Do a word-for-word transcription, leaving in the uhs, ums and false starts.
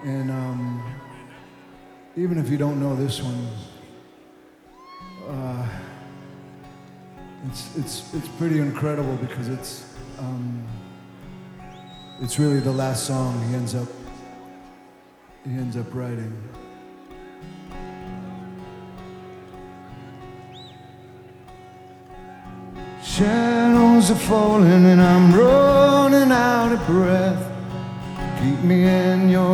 And um, even if you don't know this one, uh, it's it's it's pretty incredible because it's um, it's really the last song he ends up he ends up writing. Shadows are falling and I'm running out of breath. Keep me in your